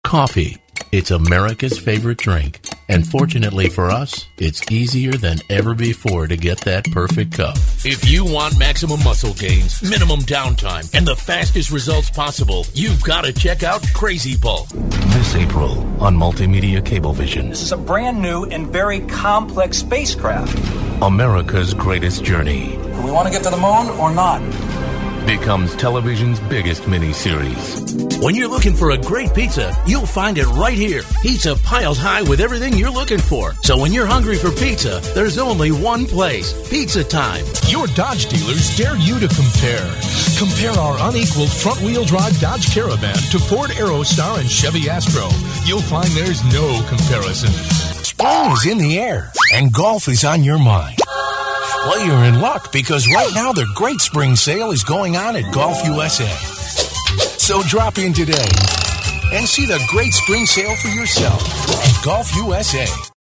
Coffee. It's America's favorite drink. And fortunately for us, it's easier than ever before to get that perfect cup. If you want maximum muscle gains, minimum downtime, and the fastest results possible, you've got to check out Crazy Pulp. This April on Multimedia Cablevision. This is a brand new and very complex spacecraft. America's greatest journey. Do we want to get to the moon or not? Becomes television's biggest miniseries. When you're looking for a great pizza, you'll find it right here. Pizza piles high with everything you're looking for. So when you're hungry for pizza, there's only one place. Pizza Time. Your Dodge dealers dare you to compare. Compare our unequaled front-wheel drive Dodge Caravan to Ford Aerostar and Chevy Astro. You'll find there's no comparison. Spring is in the air, and golf is on your mind. Well, you're in luck because right now the great spring sale is going on at Golf USA. So drop in today and see the great spring sale for yourself at Golf USA.